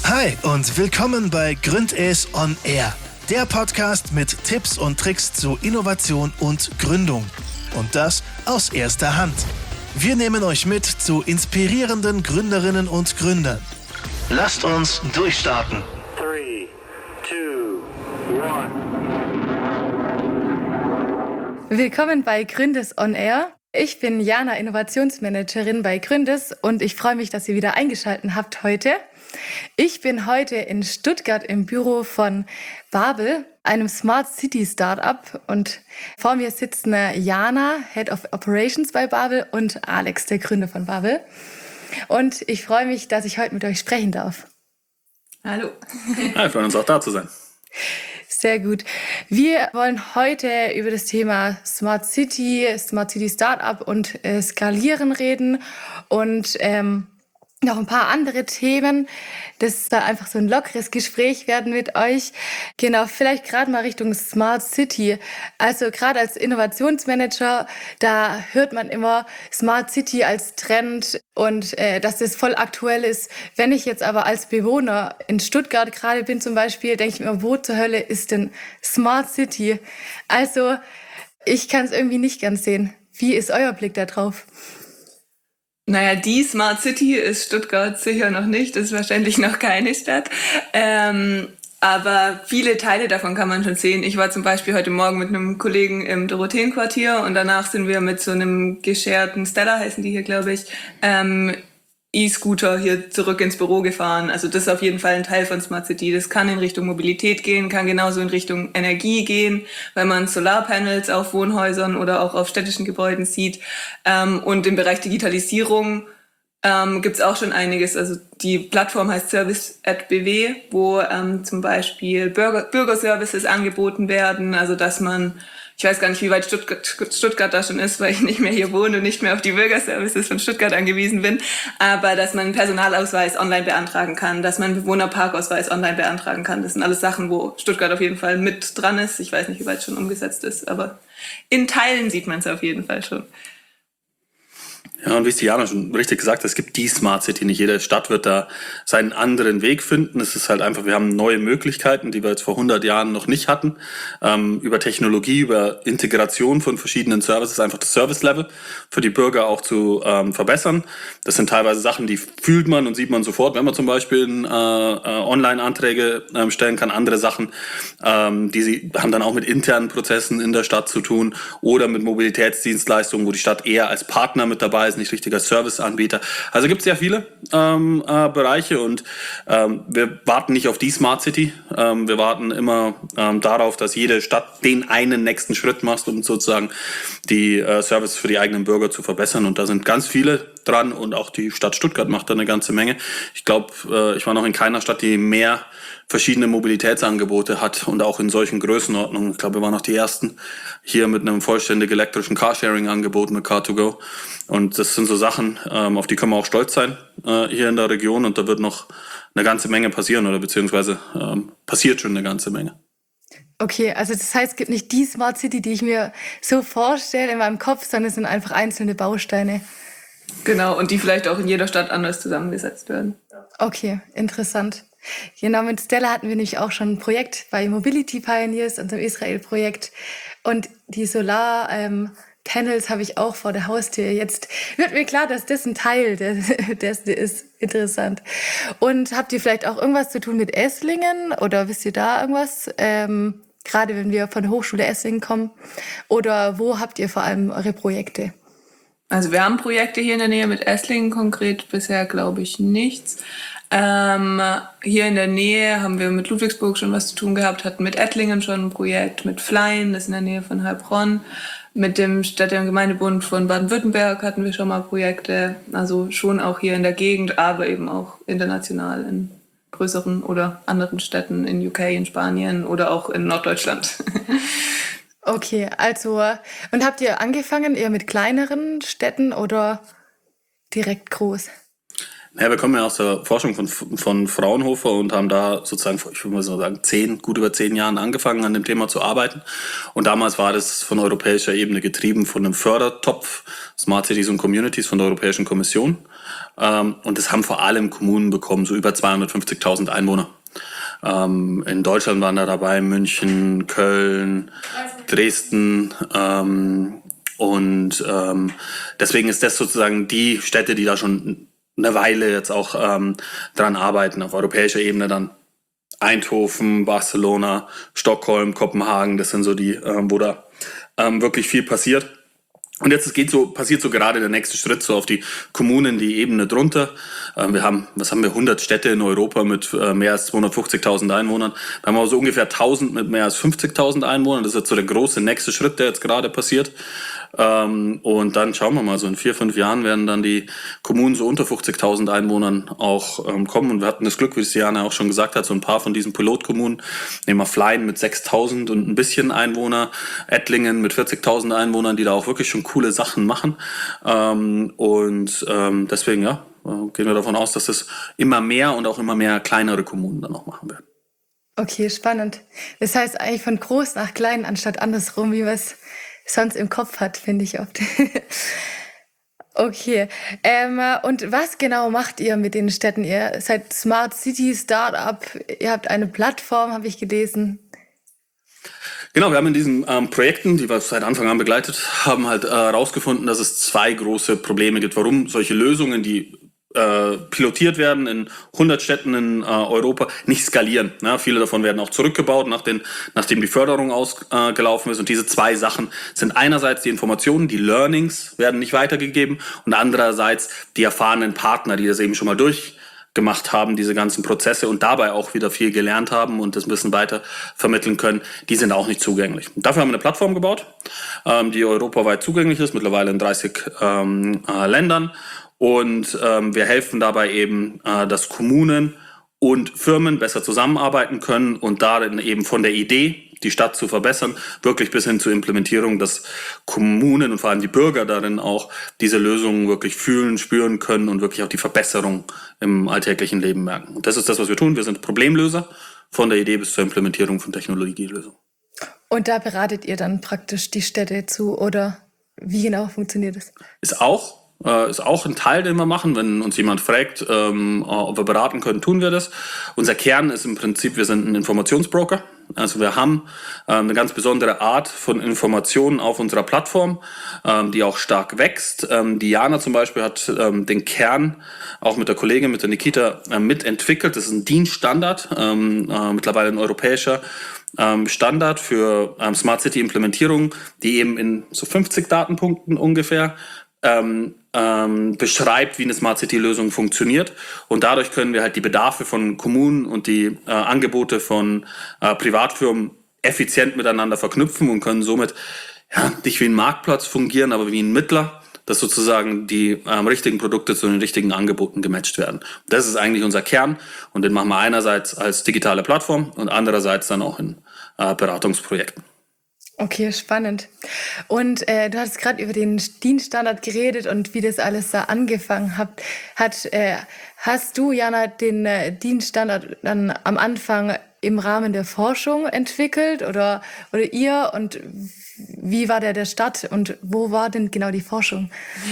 Hi und willkommen bei Gründes on Air, der Podcast mit Tipps und Tricks zu Innovation und Gründung. Und das aus erster Hand. Wir nehmen euch mit zu inspirierenden Gründerinnen und Gründern. Lasst uns durchstarten. 3, 2, 1. Willkommen bei Gründes on Air. Ich bin Jana, Innovationsmanagerin bei Gründes und ich freue mich, dass ihr wieder eingeschaltet habt heute. Ich bin heute in Stuttgart im Büro von Babel, einem Smart City Startup, und vor mir sitzen Jana, Head of Operations bei Babel, und Alex, der Gründer von Babel. Und ich freue mich, dass ich heute mit euch sprechen darf. Hallo. Ja, wir freuen uns auch da zu sein. Sehr gut. Wir wollen heute über das Thema Smart City Startup und Skalieren reden und noch ein paar andere Themen. Das soll einfach so ein lockeres Gespräch werden mit euch. Genau, vielleicht gerade mal Richtung Smart City. Also gerade als Innovationsmanager, da hört man immer Smart City als Trend und dass das voll aktuell ist. Wenn ich jetzt aber als Bewohner in Stuttgart gerade bin zum Beispiel, denke ich mir, wo zur Hölle ist denn Smart City? Also ich kann es irgendwie nicht ganz sehen. Wie ist euer Blick da drauf? Naja, die Smart City ist Stuttgart sicher noch nicht, ist wahrscheinlich noch keine Stadt. Aber viele Teile davon kann man schon sehen. Ich war zum Beispiel heute Morgen mit einem Kollegen im Dorotheenquartier und danach sind wir mit so einem gescherten Stella, heißen die hier, glaube ich, E-Scooter hier zurück ins Büro gefahren. Also das ist auf jeden Fall ein Teil von Smart City. Das kann in Richtung Mobilität gehen, kann genauso in Richtung Energie gehen, weil man Solarpanels auf Wohnhäusern oder auch auf städtischen Gebäuden sieht. Und im Bereich Digitalisierung gibt's auch schon einiges. Also die Plattform heißt Service@BW, wo zum Beispiel Bürgerservices angeboten werden. Also dass man, ich weiß gar nicht, wie weit Stuttgart da schon ist, weil ich nicht mehr hier wohne und nicht mehr auf die Bürgerservices von Stuttgart angewiesen bin. Aber dass man einen Personalausweis online beantragen kann, dass man einen Bewohnerparkausweis online beantragen kann. Das sind alles Sachen, wo Stuttgart auf jeden Fall mit dran ist. Ich weiß nicht, wie weit es schon umgesetzt ist, aber in Teilen sieht man es auf jeden Fall schon. Ja, und wie es Diana schon richtig gesagt hat, es gibt die Smart City. Nicht jede Stadt wird da seinen anderen Weg finden. Es ist halt einfach, wir haben neue Möglichkeiten, die wir jetzt vor 100 Jahren noch nicht hatten. Über Technologie, über Integration von verschiedenen Services, einfach das Service-Level für die Bürger auch zu verbessern. Das sind teilweise Sachen, die fühlt man und sieht man sofort, wenn man zum Beispiel Online-Anträge stellen kann. Andere Sachen, die haben dann auch mit internen Prozessen in der Stadt zu tun oder mit Mobilitätsdienstleistungen, wo die Stadt eher als Partner mit dabei ist, nicht richtiger Serviceanbieter. Also gibt es sehr viele Bereiche und wir warten nicht auf die Smart City. Wir warten immer darauf, dass jede Stadt den einen nächsten Schritt macht, um sozusagen die Service für die eigenen Bürger zu verbessern. Und da sind ganz viele dran und auch die Stadt Stuttgart macht da eine ganze Menge. Ich glaube, ich war noch in keiner Stadt, die mehr verschiedene Mobilitätsangebote hat und auch in solchen Größenordnungen. Ich glaube, wir waren noch die ersten hier mit einem vollständig elektrischen Carsharing-Angebot mit Car2Go. Und das sind so Sachen, auf die können wir auch stolz sein hier in der Region. Und da wird noch eine ganze Menge passieren oder beziehungsweise passiert schon eine ganze Menge. Okay, also das heißt, es gibt nicht die Smart City, die ich mir so vorstelle in meinem Kopf, sondern es sind einfach einzelne Bausteine. Genau, und die vielleicht auch in jeder Stadt anders zusammengesetzt werden. Okay, interessant. Genau, mit Stella hatten wir nämlich auch schon ein Projekt bei Mobility Pioneers, unserem Israel-Projekt. Und die Solar-Panels habe ich auch vor der Haustür. Jetzt wird mir klar, dass das ein Teil dessen ist. Interessant. Und habt ihr vielleicht auch irgendwas zu tun mit Esslingen? Oder wisst ihr da irgendwas? Gerade wenn wir von der Hochschule Esslingen kommen. Oder wo habt ihr vor allem eure Projekte? Also wir haben Projekte hier in der Nähe mit Esslingen, konkret bisher glaube ich nichts. Hier in der Nähe haben wir mit Ludwigsburg schon was zu tun gehabt, hatten mit Ettlingen schon ein Projekt, mit Flein, das ist in der Nähe von Heilbronn. Mit dem Städte- und Gemeindebund von Baden-Württemberg hatten wir schon mal Projekte, also schon auch hier in der Gegend, aber eben auch international in größeren oder anderen Städten in UK, in Spanien oder auch in Norddeutschland. Okay, also, und habt ihr angefangen eher mit kleineren Städten oder direkt groß? Ja, wir kommen ja aus der Forschung von Fraunhofer und haben da sozusagen, ich würde mal so sagen, gut über 10 Jahren angefangen, an dem Thema zu arbeiten. Und damals war das von europäischer Ebene getrieben von einem Fördertopf Smart Cities und Communities von der Europäischen Kommission. Und das haben vor allem Kommunen bekommen, so über 250.000 Einwohner. In Deutschland waren da dabei München, Köln, Dresden. Deswegen ist das sozusagen die Städte, die da schon eine Weile jetzt auch dran arbeiten. Auf europäischer Ebene dann Eindhoven, Barcelona, Stockholm, Kopenhagen. Das sind so die, wo da wirklich viel passiert. Und jetzt passiert so gerade der nächste Schritt so auf die Kommunen, die Ebene drunter. Wir haben 100 Städte in Europa mit mehr als 250.000 Einwohnern. Da haben wir so ungefähr 1.000 mit mehr als 50.000 Einwohnern. Das ist jetzt so der große nächste Schritt, der jetzt gerade passiert. Und dann schauen wir mal, so in 4-5 Jahren werden dann die Kommunen so unter 50.000 Einwohnern auch kommen. Und wir hatten das Glück, wie es Diana auch schon gesagt hat, so ein paar von diesen Pilotkommunen. Nehmen wir Flein mit 6.000 und ein bisschen Einwohner, Ettlingen mit 40.000 Einwohnern, die da auch wirklich schon coole Sachen machen. Deswegen, ja, gehen wir davon aus, dass das immer mehr und auch immer mehr kleinere Kommunen dann auch machen werden. Okay, spannend. Das heißt eigentlich von groß nach klein, anstatt andersrum, wie man es sonst im Kopf hat, finde ich oft. Okay. Und was genau macht ihr mit den Städten? Ihr seid Smart City Startup, ihr habt eine Plattform, habe ich gelesen. Genau, wir haben in diesen Projekten, die wir seit Anfang an begleitet haben, halt herausgefunden, dass es 2 große Probleme gibt, warum solche Lösungen, die pilotiert werden in 100 Städten in Europa, nicht skalieren. Ja, viele davon werden auch zurückgebaut, nachdem die Förderung ausgelaufen ist. Und diese 2 Sachen sind einerseits die Informationen, die Learnings werden nicht weitergegeben und andererseits die erfahrenen Partner, die das eben schon mal durchgemacht haben, diese ganzen Prozesse und dabei auch wieder viel gelernt haben und das ein bisschen weiter vermitteln können, die sind auch nicht zugänglich. Und dafür haben wir eine Plattform gebaut, die europaweit zugänglich ist, mittlerweile in 30 Ländern. Und wir helfen dabei eben, dass Kommunen und Firmen besser zusammenarbeiten können und darin eben von der Idee, die Stadt zu verbessern, wirklich bis hin zur Implementierung, dass Kommunen und vor allem die Bürger darin auch diese Lösungen wirklich fühlen, spüren können und wirklich auch die Verbesserung im alltäglichen Leben merken. Und das ist das, was wir tun. Wir sind Problemlöser von der Idee bis zur Implementierung von Technologielösungen. Und da beratet ihr dann praktisch die Städte zu oder wie genau funktioniert das? Ist auch ein Teil, den wir machen. Wenn uns jemand fragt, ob wir beraten können, tun wir das. Unser Kern ist im Prinzip, wir sind ein Informationsbroker. Also wir haben eine ganz besondere Art von Informationen auf unserer Plattform, die auch stark wächst. Diana zum Beispiel hat den Kern auch mit der Kollegin, mit der Nikita, mitentwickelt. Das ist ein DIN-Standard, mittlerweile ein europäischer Standard für Smart City Implementierung, die eben in so 50 Datenpunkten ungefähr beschreibt, wie eine Smart City Lösung funktioniert. Und dadurch können wir halt die Bedarfe von Kommunen und die Angebote von Privatfirmen effizient miteinander verknüpfen und können somit nicht wie ein Marktplatz fungieren, aber wie ein Mittler, dass sozusagen die richtigen Produkte zu den richtigen Angeboten gematcht werden. Das ist eigentlich unser Kern und den machen wir einerseits als digitale Plattform und andererseits dann auch in Beratungsprojekten. Okay, spannend. Und du hast gerade über den DIN-Standard geredet und wie das alles da angefangen hat. Hast du, Jana, den DIN-Standard dann am Anfang im Rahmen der Forschung entwickelt oder ihr? Und wie war der Start und wo war denn genau die Forschung?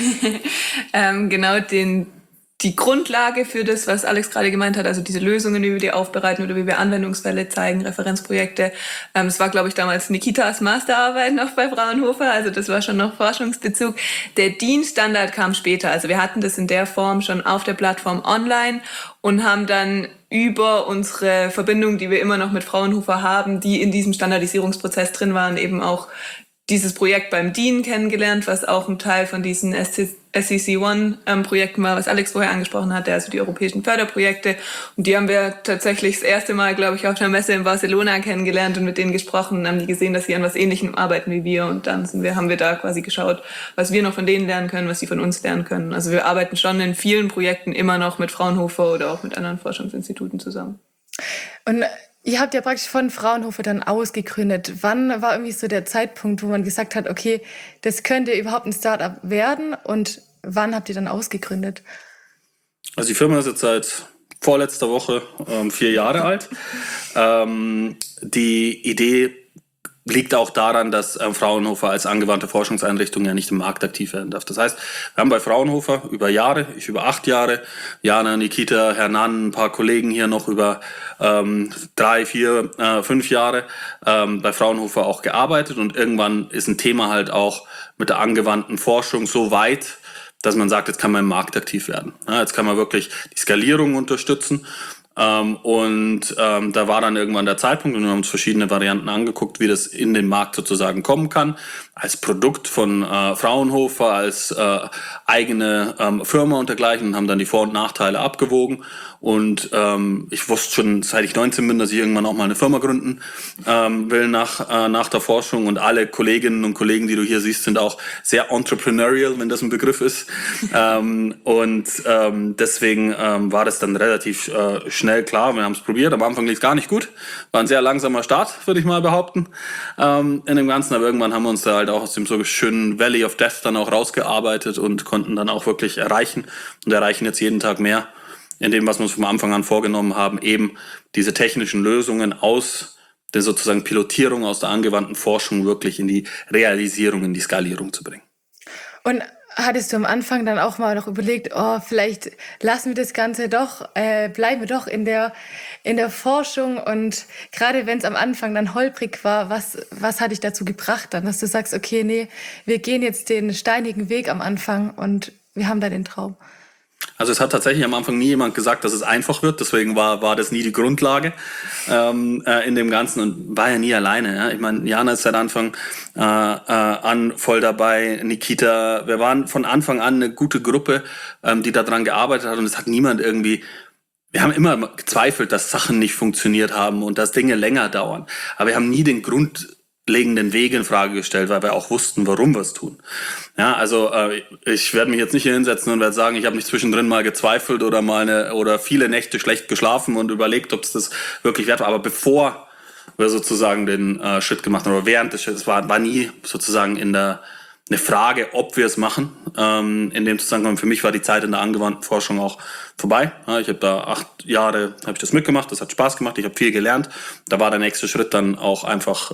Genau, die Grundlage für das, was Alex gerade gemeint hat, also diese Lösungen, wie wir die aufbereiten oder wie wir Anwendungsfälle zeigen, Referenzprojekte, das war, glaube ich, damals Nikitas Masterarbeit noch bei Fraunhofer, also das war schon noch Forschungsbezug. Der DIN-Standard kam später, also wir hatten das in der Form schon auf der Plattform online und haben dann über unsere Verbindung, die wir immer noch mit Fraunhofer haben, die in diesem Standardisierungsprozess drin waren, eben auch dieses Projekt beim DIN kennengelernt, was auch ein Teil von diesen SCC1-Projekten war, was Alex vorher angesprochen hatte, also die europäischen Förderprojekte. Und die haben wir tatsächlich das erste Mal, glaube ich, auf einer Messe in Barcelona kennengelernt und mit denen gesprochen und haben die gesehen, dass sie an was Ähnlichem arbeiten wie wir. Und dann haben wir da quasi geschaut, was wir noch von denen lernen können, was sie von uns lernen können. Also wir arbeiten schon in vielen Projekten immer noch mit Fraunhofer oder auch mit anderen Forschungsinstituten zusammen. Und ihr habt ja praktisch von Fraunhofer dann ausgegründet. Wann war irgendwie so der Zeitpunkt, wo man gesagt hat, okay, das könnte überhaupt ein Startup werden? Und wann habt ihr dann ausgegründet? Also die Firma ist jetzt seit vorletzter Woche 4 Jahre alt. Die Idee liegt auch daran, dass Fraunhofer als angewandte Forschungseinrichtung ja nicht im Markt aktiv werden darf. Das heißt, wir haben bei Fraunhofer über Jahre, ich über 8 Jahre, Jana, Nikita, Hernan, ein paar Kollegen hier noch über 3, 4, 5 Jahre bei Fraunhofer auch gearbeitet, und irgendwann ist ein Thema halt auch mit der angewandten Forschung so weit, dass man sagt, jetzt kann man im Markt aktiv werden. Ja, jetzt kann man wirklich die Skalierung unterstützen. Da war dann irgendwann der Zeitpunkt, und wir haben uns verschiedene Varianten angeguckt, wie das in den Markt sozusagen kommen kann, als Produkt von Fraunhofer, als eigene Firma und dergleichen, und haben dann die Vor- und Nachteile abgewogen. Und ich wusste schon, seit ich 19 bin, dass ich irgendwann auch mal eine Firma gründen will nach der Forschung. Und alle Kolleginnen und Kollegen, die du hier siehst, sind auch sehr entrepreneurial, wenn das ein Begriff ist. Deswegen war das dann relativ schnell klar. Wir haben es probiert. Am Anfang lief es gar nicht gut. War ein sehr langsamer Start, würde ich mal behaupten, in dem Ganzen. Aber irgendwann haben wir uns da halt auch aus dem so schönen Valley of Death dann auch rausgearbeitet und konnten dann auch wirklich erreichen und erreichen jetzt jeden Tag mehr in dem, was wir uns vom Anfang an vorgenommen haben, eben diese technischen Lösungen aus der sozusagen Pilotierung, aus der angewandten Forschung wirklich in die Realisierung, in die Skalierung zu bringen. Und hattest du am Anfang dann auch mal noch überlegt, vielleicht lassen wir das Ganze doch, bleiben wir doch in der Forschung, und gerade wenn es am Anfang dann holprig war, was hat dich dazu gebracht dann, dass du sagst, okay, nee, wir gehen jetzt den steinigen Weg am Anfang und wir haben da den Traum? Also es hat tatsächlich am Anfang nie jemand gesagt, dass es einfach wird, deswegen war das nie die Grundlage in dem Ganzen, und war ja nie alleine. Ja? Ich meine, Jana ist seit Anfang an voll dabei, Nikita, wir waren von Anfang an eine gute Gruppe, die daran gearbeitet hat, und es hat niemand irgendwie, wir haben immer gezweifelt, dass Sachen nicht funktioniert haben und dass Dinge länger dauern, aber wir haben nie den grundlegenden Weg in Frage gestellt, weil wir auch wussten, warum wir es tun. Ja, also ich werde mich jetzt nicht hier hinsetzen und werde sagen, ich habe nicht zwischendrin mal gezweifelt oder viele Nächte schlecht geschlafen und überlegt, ob es das wirklich wert war. Aber bevor wir sozusagen den Schritt gemacht haben, oder während des Schritts, war nie sozusagen eine Frage, ob wir es machen. In dem Zusammenhang, für mich war die Zeit in der angewandten Forschung auch vorbei. Ja, ich habe da 8 Jahre habe ich das mitgemacht, das hat Spaß gemacht, ich habe viel gelernt. Da war der nächste Schritt dann auch einfach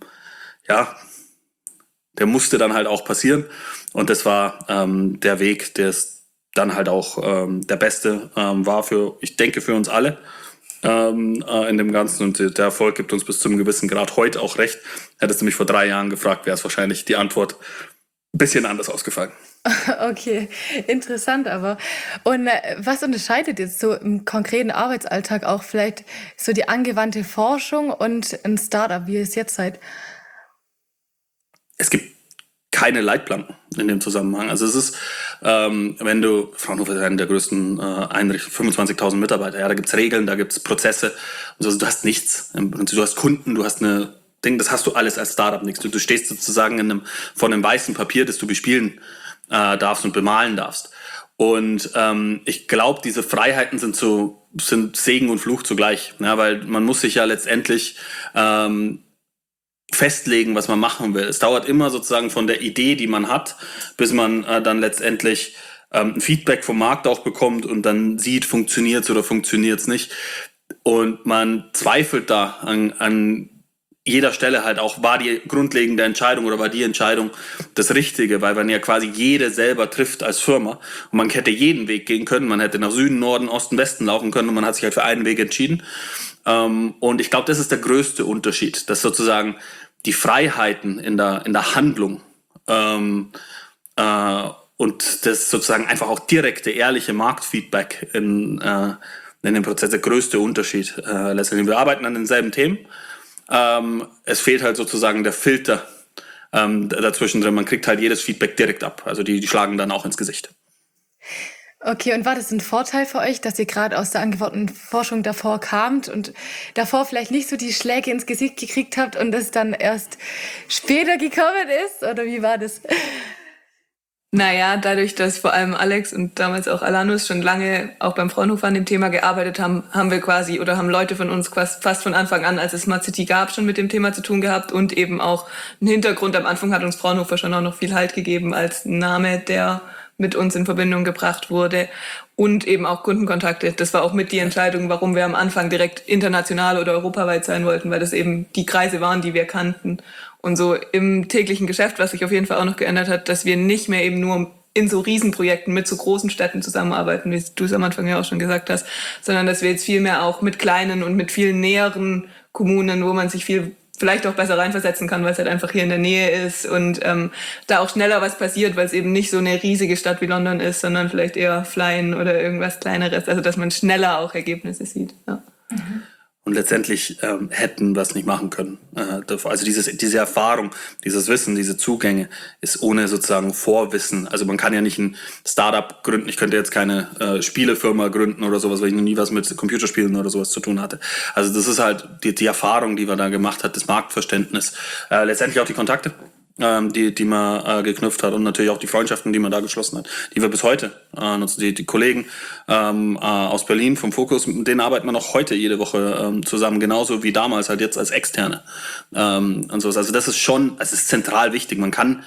der musste dann halt auch passieren, und das war der Weg, der es dann halt auch der beste war ich denke, für uns alle in dem Ganzen, und der Erfolg gibt uns bis zu einem gewissen Grad heute auch recht. Hättest du mich vor 3 Jahren gefragt, wäre es wahrscheinlich die Antwort ein bisschen anders ausgefallen. Okay, interessant aber. Und was unterscheidet jetzt so im konkreten Arbeitsalltag auch vielleicht so die angewandte Forschung und ein Startup, wie ihr es jetzt seid? Es gibt keine Leitplanken in dem Zusammenhang. Also es ist, wenn du, Fraunhofer ist eine der größten Einrichtungen, 25.000 Mitarbeiter, ja, da gibt's Regeln, da gibt's Prozesse, also du hast nichts. Du hast Kunden, du hast das hast du alles als Startup nichts. Du stehst sozusagen vor einem weißen Papier, das du bespielen darfst und bemalen darfst. Und ich glaube, diese Freiheiten sind Segen und Fluch zugleich, ja, weil man muss sich ja letztendlich festlegen, was man machen will. Es dauert immer sozusagen von der Idee, die man hat, bis man dann letztendlich ein Feedback vom Markt auch bekommt und dann sieht, funktioniert's oder funktioniert's nicht. Und man zweifelt da an jeder Stelle halt auch, war die grundlegende Entscheidung oder war die Entscheidung das Richtige, weil man ja quasi jede selber trifft als Firma, und man hätte jeden Weg gehen können, man hätte nach Süden, Norden, Osten, Westen laufen können, und man hat sich halt für einen Weg entschieden. Und ich glaube, das ist der größte Unterschied, dass sozusagen die Freiheiten in der Handlung und das sozusagen einfach auch direkte, ehrliche Marktfeedback in dem Prozess der größte Unterschied letztendlich. Wir arbeiten an denselben Themen. Es fehlt halt sozusagen der Filter dazwischen drin. Man kriegt halt jedes Feedback direkt ab. Also die schlagen dann auch ins Gesicht. Okay, und war das ein Vorteil für euch, dass ihr gerade aus der angewandten Forschung davor kamt und davor vielleicht nicht so die Schläge ins Gesicht gekriegt habt und es dann erst später gekommen ist? Oder wie war das? Naja, dadurch, dass vor allem Alex und damals auch Alanus schon lange auch beim Fraunhofer an dem Thema gearbeitet haben, haben wir quasi oder haben Leute von uns fast von Anfang an, als es Smart City gab, schon mit dem Thema zu tun gehabt und eben auch einen Hintergrund. Am Anfang hat uns Fraunhofer schon auch noch viel Halt gegeben als Name, der mit uns in Verbindung gebracht wurde und eben auch Kundenkontakte. Das war auch mit die Entscheidung, warum wir am Anfang direkt international oder europaweit sein wollten, weil das eben die Kreise waren, die wir kannten. Und so im täglichen Geschäft, was sich auf jeden Fall auch noch geändert hat, dass wir nicht mehr eben nur in so Riesenprojekten mit so großen Städten zusammenarbeiten, wie du es am Anfang ja auch schon gesagt hast, sondern dass wir jetzt viel mehr auch mit kleinen und mit vielen näheren Kommunen, wo man sich viel vielleicht auch besser reinversetzen kann, weil es halt einfach hier in der Nähe ist und da auch schneller was passiert, weil es eben nicht so eine riesige Stadt wie London ist, sondern vielleicht eher Flyen oder irgendwas Kleineres, also dass man schneller auch Ergebnisse sieht. Ja. Und letztendlich hätten wir es nicht machen können. Also diese Erfahrung, dieses Wissen, diese Zugänge ist ohne sozusagen Vorwissen. Also man kann ja nicht ein Startup gründen. Ich könnte jetzt keine Spielefirma gründen oder sowas, weil ich noch nie was mit Computerspielen oder sowas zu tun hatte. Also das ist halt die Erfahrung, die man da gemacht hat, das Marktverständnis. Letztendlich auch die Kontakte, die man geknüpft hat und natürlich auch die Freundschaften, die man da geschlossen hat, die wir bis heute nutzen. Die Kollegen aus Berlin vom Fokus, mit denen arbeiten wir noch heute jede Woche zusammen, genauso wie damals halt jetzt als Externe und sowas. Also das ist schon, es ist zentral wichtig. Man kann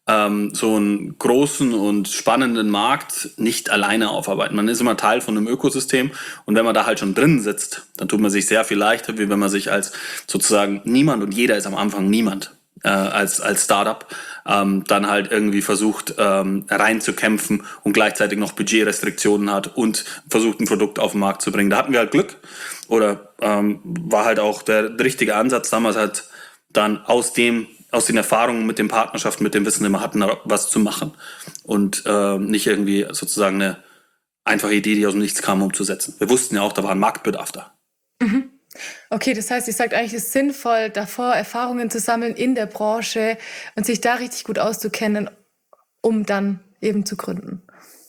so einen großen und spannenden Markt nicht alleine aufarbeiten. Man ist immer Teil von einem Ökosystem und wenn man da halt schon drin sitzt, dann tut man sich sehr viel leichter, wie wenn man sich als sozusagen niemand, und jeder ist am Anfang niemand, als Startup dann halt irgendwie versucht reinzukämpfen und gleichzeitig noch Budgetrestriktionen hat und versucht ein Produkt auf den Markt zu bringen. Da hatten wir halt Glück oder war halt auch der richtige Ansatz damals halt dann aus den Erfahrungen mit den Partnerschaften, mit dem Wissen, den wir hatten, was zu machen und nicht irgendwie sozusagen eine einfache Idee, die aus dem Nichts kam, umzusetzen. Wir wussten ja auch, da war ein Marktbedarf da. Mhm. Okay, das heißt, ihr sagt eigentlich, es ist sinnvoll, davor Erfahrungen zu sammeln in der Branche und sich da richtig gut auszukennen, um dann eben zu gründen.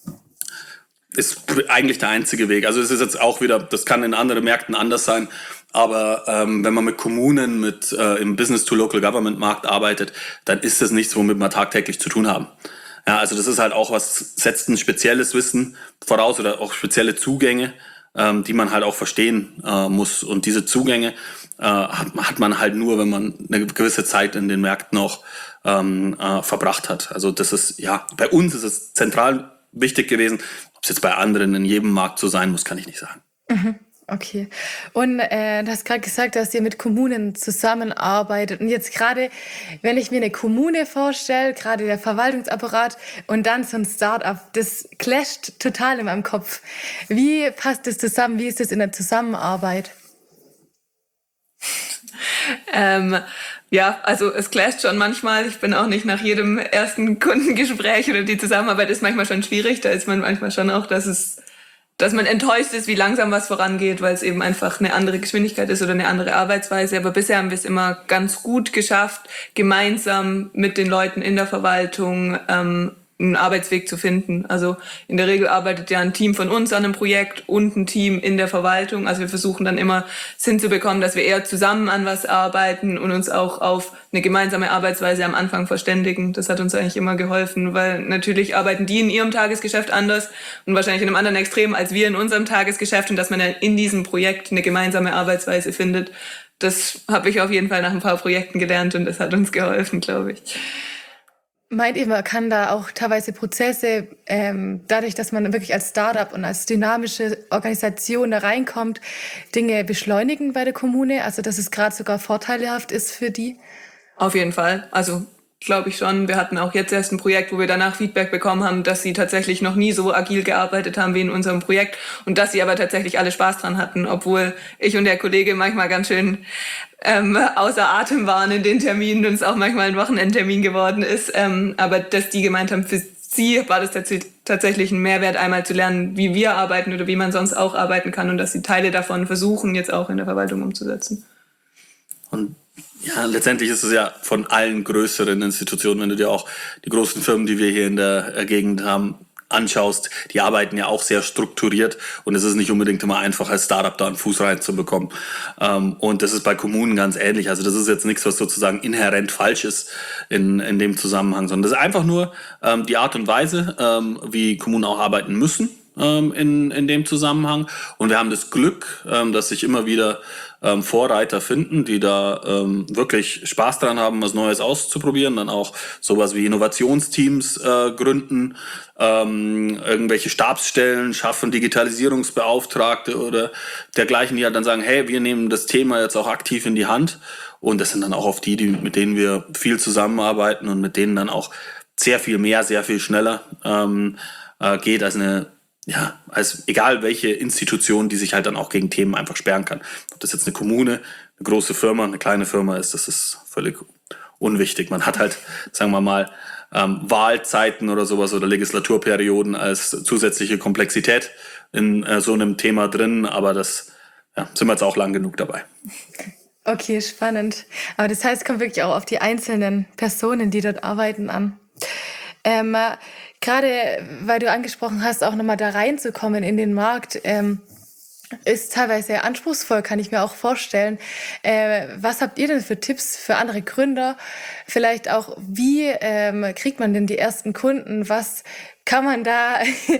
Ist eigentlich der einzige Weg. Also es ist jetzt auch wieder, das kann in anderen Märkten anders sein, aber wenn man mit Kommunen, im Business-to-Local-Government-Markt arbeitet, dann ist das nichts, womit wir tagtäglich zu tun haben. Ja, also das ist halt auch setzt ein spezielles Wissen voraus oder auch spezielle Zugänge, die man halt auch verstehen muss. Und diese Zugänge hat man halt nur, wenn man eine gewisse Zeit in den Märkten auch verbracht hat. Also das ist, ja, bei uns ist es zentral wichtig gewesen. Ob es jetzt bei anderen in jedem Markt so sein muss, kann ich nicht sagen. Mhm. Okay. Und du hast gerade gesagt, dass ihr mit Kommunen zusammenarbeitet. Und jetzt gerade, wenn ich mir eine Kommune vorstelle, gerade der Verwaltungsapparat und dann so ein Start-up, das clasht total in meinem Kopf. Wie passt das zusammen? Wie ist das in der Zusammenarbeit? Ja, also es clasht schon manchmal. Ich bin auch nicht nach jedem ersten Kundengespräch oder die Zusammenarbeit ist manchmal schon schwierig. Da ist man manchmal schon auch, dass man enttäuscht ist, wie langsam was vorangeht, weil es eben einfach eine andere Geschwindigkeit ist oder eine andere Arbeitsweise. Aber bisher haben wir es immer ganz gut geschafft, gemeinsam mit den Leuten in der Verwaltung einen Arbeitsweg zu finden. Also in der Regel arbeitet ja ein Team von uns an einem Projekt und ein Team in der Verwaltung. Also wir versuchen dann immer hinzubekommen, dass wir eher zusammen an was arbeiten und uns auch auf eine gemeinsame Arbeitsweise am Anfang verständigen. Das hat uns eigentlich immer geholfen, weil natürlich arbeiten die in ihrem Tagesgeschäft anders und wahrscheinlich in einem anderen Extrem als wir in unserem Tagesgeschäft und dass man dann in diesem Projekt eine gemeinsame Arbeitsweise findet. Das habe ich auf jeden Fall nach ein paar Projekten gelernt und das hat uns geholfen, glaube ich. Meint ihr, man kann da auch teilweise Prozesse, dadurch, dass man wirklich als Startup und als dynamische Organisation da reinkommt, Dinge beschleunigen bei der Kommune? Also, dass es gerade sogar vorteilhaft ist für die? Auf jeden Fall. Also, glaube ich schon. Wir hatten auch jetzt erst ein Projekt, wo wir danach Feedback bekommen haben, dass sie tatsächlich noch nie so agil gearbeitet haben wie in unserem Projekt und dass sie aber tatsächlich alle Spaß dran hatten, obwohl ich und der Kollege manchmal ganz schön außer Atem waren in den Terminen und es auch manchmal ein Wochenendtermin geworden ist. Aber dass die gemeint haben, für sie war das tatsächlich ein Mehrwert, einmal zu lernen, wie wir arbeiten oder wie man sonst auch arbeiten kann und dass sie Teile davon versuchen, jetzt auch in der Verwaltung umzusetzen. Und ja, letztendlich ist es ja von allen größeren Institutionen, wenn du dir auch die großen Firmen, die wir hier in der Gegend haben, anschaust, die arbeiten ja auch sehr strukturiert und es ist nicht unbedingt immer einfach, als Startup da einen Fuß reinzubekommen. Und das ist bei Kommunen ganz ähnlich. Also das ist jetzt nichts, was sozusagen inhärent falsch ist in dem Zusammenhang, sondern das ist einfach nur die Art und Weise, wie Kommunen auch arbeiten müssen. in dem Zusammenhang. Und wir haben das Glück, dass sich immer wieder Vorreiter finden, die da wirklich Spaß dran haben, was Neues auszuprobieren, dann auch sowas wie Innovationsteams gründen, irgendwelche Stabsstellen schaffen, Digitalisierungsbeauftragte oder dergleichen, die halt dann sagen, hey, wir nehmen das Thema jetzt auch aktiv in die Hand. Und das sind dann auch oft die, mit denen wir viel zusammenarbeiten und mit denen dann auch sehr viel mehr, sehr viel schneller geht als egal welche Institution, die sich halt dann auch gegen Themen einfach sperren kann. Ob das jetzt eine Kommune, eine große Firma, eine kleine Firma ist, das ist völlig unwichtig. Man hat halt, sagen wir mal, Wahlzeiten oder sowas oder Legislaturperioden als zusätzliche Komplexität in so einem Thema drin, aber das sind wir jetzt auch lang genug dabei. Okay, spannend. Aber das heißt, es kommt wirklich auch auf die einzelnen Personen, die dort arbeiten, an. Gerade weil du angesprochen hast, auch nochmal da reinzukommen in den Markt, ist teilweise sehr anspruchsvoll, kann ich mir auch vorstellen. Was habt ihr denn für Tipps für andere Gründer? Vielleicht auch, wie kriegt man denn die ersten Kunden? Was kann man da...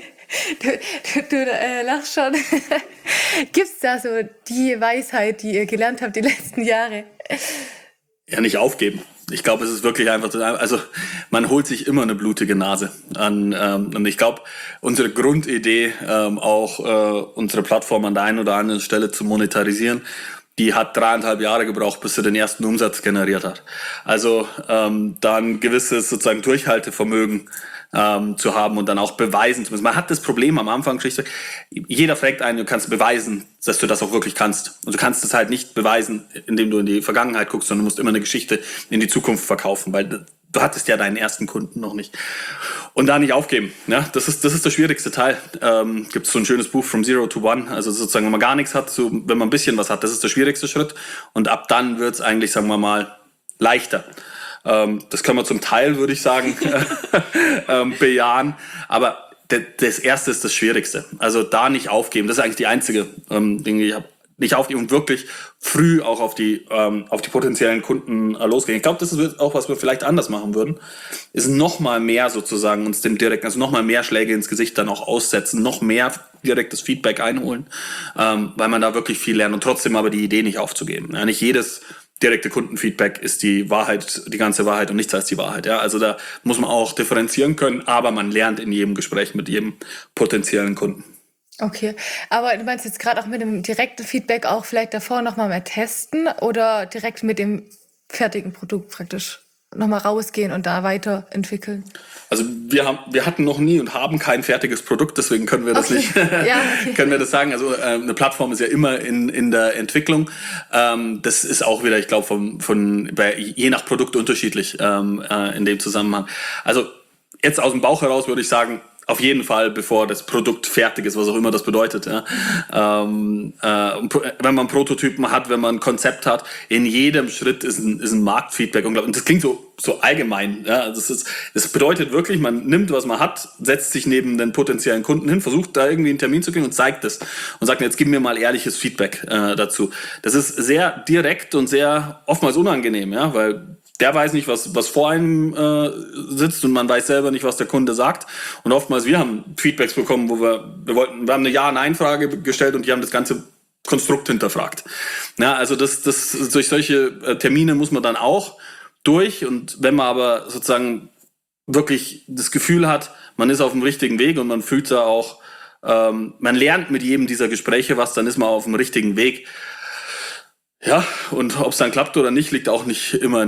Du lachst schon. Gibt's da so die Weisheit, die ihr gelernt habt die letzten Jahre? Ja, nicht aufgeben. Ich glaube, es ist wirklich einfach, also man holt sich immer eine blutige Nase an. Und ich glaube, unsere Grundidee, auch unsere Plattform an der einen oder anderen Stelle zu monetarisieren, die hat 3,5 Jahre gebraucht, bis sie den ersten Umsatz generiert hat. Also da ein gewisses sozusagen Durchhaltevermögen zu haben und dann auch beweisen zu müssen. Man hat das Problem am Anfang, jeder fragt einen, du kannst beweisen, dass du das auch wirklich kannst. Und du kannst es halt nicht beweisen, indem du in die Vergangenheit guckst, sondern du musst immer eine Geschichte in die Zukunft verkaufen, weil du hattest ja deinen ersten Kunden noch nicht. Und da nicht aufgeben. Ja, das ist der schwierigste Teil. Gibt es so ein schönes Buch From Zero to One. Also sozusagen, wenn man gar nichts hat, so, wenn man ein bisschen was hat, das ist der schwierigste Schritt. Und ab dann wird es eigentlich, sagen wir mal, leichter. Das können wir zum Teil, würde ich sagen, bejahen. Aber das Erste ist das Schwierigste. Also da nicht aufgeben. Das ist eigentlich die einzige Dinge, die ich habe. Nicht aufgeben und wirklich früh auch auf die potenziellen Kunden losgehen. Ich glaube, das ist auch, was wir vielleicht anders machen würden, ist noch mal mehr sozusagen uns dem direkten, also noch mal mehr Schläge ins Gesicht dann auch aussetzen, noch mehr direktes Feedback einholen, weil man da wirklich viel lernt und trotzdem aber die Idee nicht aufzugeben. Ja, nicht jedes direkte Kundenfeedback ist die Wahrheit, die ganze Wahrheit und nichts als die Wahrheit. Ja, also da muss man auch differenzieren können, aber man lernt in jedem Gespräch mit jedem potenziellen Kunden. Okay, aber du meinst jetzt gerade auch mit dem direkten Feedback auch vielleicht davor nochmal mehr testen oder direkt mit dem fertigen Produkt praktisch nochmal rausgehen und da weiterentwickeln? Also wir hatten noch nie und haben kein fertiges Produkt, deswegen können wir das nicht, können wir das sagen. Also eine Plattform ist ja immer in der Entwicklung. Das ist auch wieder, ich glaube, je nach Produkt unterschiedlich in dem Zusammenhang. Also jetzt aus dem Bauch heraus würde ich sagen, auf jeden Fall, bevor das Produkt fertig ist, was auch immer das bedeutet. Ja. Wenn man Prototypen hat, wenn man ein Konzept hat, in jedem Schritt ist ein Marktfeedback. Und das klingt so allgemein. Ja. Das bedeutet wirklich, man nimmt, was man hat, setzt sich neben den potenziellen Kunden hin, versucht da irgendwie einen Termin zu kriegen und zeigt es. Und sagt, jetzt gib mir mal ehrliches Feedback dazu. Das ist sehr direkt und sehr oftmals unangenehm, ja, weil der weiß nicht, was vor einem sitzt und man weiß selber nicht, was der Kunde sagt. Und oftmals, wir haben Feedbacks bekommen, wo wir haben eine Ja-Nein-Frage gestellt und die haben das ganze Konstrukt hinterfragt. Ja, also durch solche Termine muss man dann auch durch. Und wenn man aber sozusagen wirklich das Gefühl hat, man ist auf dem richtigen Weg und man fühlt da auch, man lernt mit jedem dieser Gespräche was, dann ist man auf dem richtigen Weg. Ja, und ob es dann klappt oder nicht, liegt auch nicht immer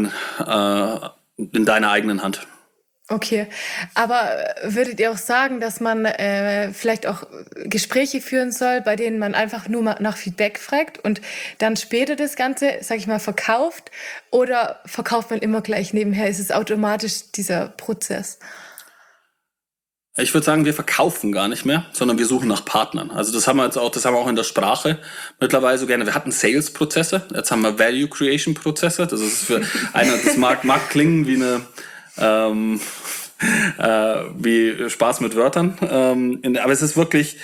in deiner eigenen Hand. Okay, aber würdet ihr auch sagen, dass man vielleicht auch Gespräche führen soll, bei denen man einfach nur mal nach Feedback fragt und dann später das Ganze, sag ich mal, verkauft? Oder verkauft man immer gleich nebenher? Ist es automatisch dieser Prozess? Ich würde sagen, wir verkaufen gar nicht mehr, sondern wir suchen nach Partnern. Also das haben wir auch in der Sprache mittlerweile so gerne. Wir hatten Sales-Prozesse, jetzt haben wir Value-Creation-Prozesse. Das ist für einer, das mag klingen wie wie Spaß mit Wörtern. Aber es ist wirklich,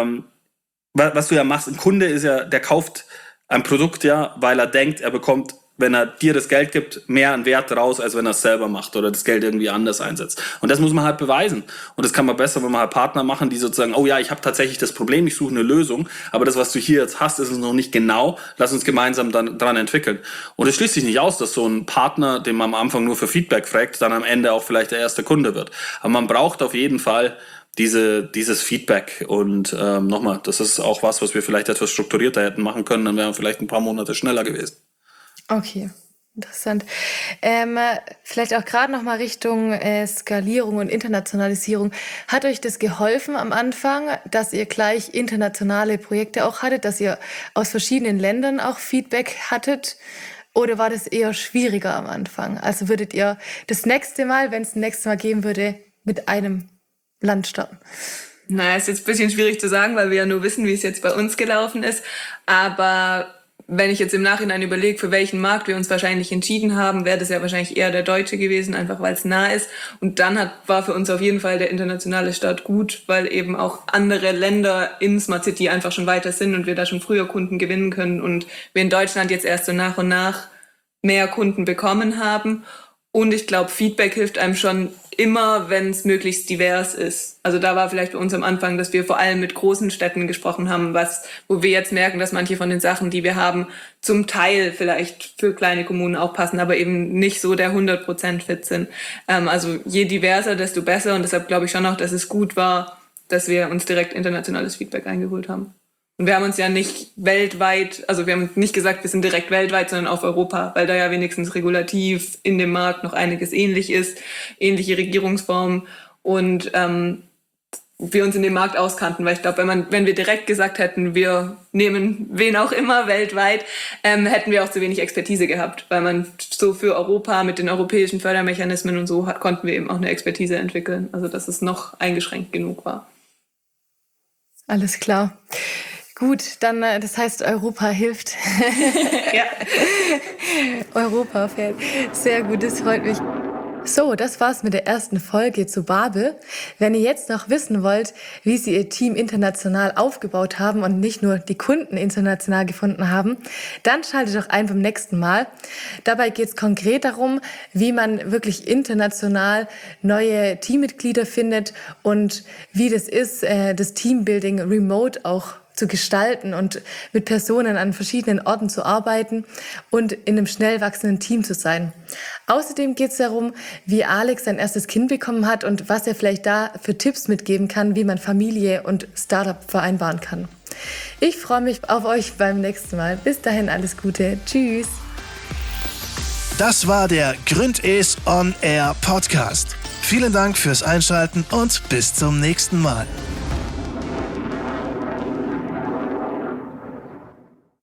was du ja machst, ein Kunde ist ja, der kauft ein Produkt ja, weil er denkt, er bekommt wenn er dir das Geld gibt, mehr an Wert raus, als wenn er es selber macht oder das Geld irgendwie anders einsetzt. Und das muss man halt beweisen. Und das kann man besser, wenn man halt Partner machen, die sozusagen, oh ja, ich habe tatsächlich das Problem, ich suche eine Lösung, aber das, was du hier jetzt hast, ist es noch nicht genau, lass uns gemeinsam dann dran entwickeln. Und es schließt sich nicht aus, dass so ein Partner, den man am Anfang nur für Feedback fragt, dann am Ende auch vielleicht der erste Kunde wird. Aber man braucht auf jeden Fall dieses Feedback und nochmal, das ist auch was wir vielleicht etwas strukturierter hätten machen können, dann wären wir vielleicht ein paar Monate schneller gewesen. Okay, interessant. Vielleicht auch gerade noch mal Richtung Skalierung und Internationalisierung. Hat euch das geholfen am Anfang, dass ihr gleich internationale Projekte auch hattet, dass ihr aus verschiedenen Ländern auch Feedback hattet? Oder war das eher schwieriger am Anfang? Also würdet ihr das nächste Mal, wenn es ein nächstes Mal geben würde, mit einem Land starten? Naja, ist jetzt ein bisschen schwierig zu sagen, weil wir ja nur wissen, wie es jetzt bei uns gelaufen ist. Aber wenn ich jetzt im Nachhinein überlege, für welchen Markt wir uns wahrscheinlich entschieden haben, wäre das ja wahrscheinlich eher der deutsche gewesen, einfach weil es nah ist. Und dann war für uns auf jeden Fall der internationale Start gut, weil eben auch andere Länder in Smart City einfach schon weiter sind und wir da schon früher Kunden gewinnen können und wir in Deutschland jetzt erst so nach und nach mehr Kunden bekommen haben. Und ich glaube, Feedback hilft einem schon immer, wenn es möglichst divers ist. Also da war vielleicht bei uns am Anfang, dass wir vor allem mit großen Städten gesprochen haben, wo wir jetzt merken, dass manche von den Sachen, die wir haben, zum Teil vielleicht für kleine Kommunen auch passen, aber eben nicht so der 100% fit sind. Also je diverser, desto besser. Und deshalb glaube ich schon auch, dass es gut war, dass wir uns direkt internationales Feedback eingeholt haben. Und wir haben uns ja nicht weltweit, also wir haben nicht gesagt, wir sind direkt weltweit, sondern auf Europa, weil da ja wenigstens regulativ in dem Markt noch einiges ähnlich ist, ähnliche Regierungsformen und wir uns in dem Markt auskannten. Weil ich glaube, wenn wir direkt gesagt hätten, wir nehmen wen auch immer weltweit, hätten wir auch zu wenig Expertise gehabt, weil man so für Europa mit den europäischen Fördermechanismen und so konnten wir eben auch eine Expertise entwickeln, also dass es noch eingeschränkt genug war. Alles klar. Gut, dann, das heißt, Europa hilft. Ja. Europa fährt. Sehr gut, das freut mich. So, das war's mit der ersten Folge zu Babel. Wenn ihr jetzt noch wissen wollt, wie sie ihr Team international aufgebaut haben und nicht nur die Kunden international gefunden haben, dann schaltet doch ein beim nächsten Mal. Dabei geht's konkret darum, wie man wirklich international neue Teammitglieder findet und wie das ist, das Teambuilding remote auch zu gestalten und mit Personen an verschiedenen Orten zu arbeiten und in einem schnell wachsenden Team zu sein. Außerdem geht es darum, wie Alex sein erstes Kind bekommen hat und was er vielleicht da für Tipps mitgeben kann, wie man Familie und Startup vereinbaren kann. Ich freue mich auf euch beim nächsten Mal. Bis dahin alles Gute. Tschüss. Das war der Gründes On Air Podcast. Vielen Dank fürs Einschalten und bis zum nächsten Mal.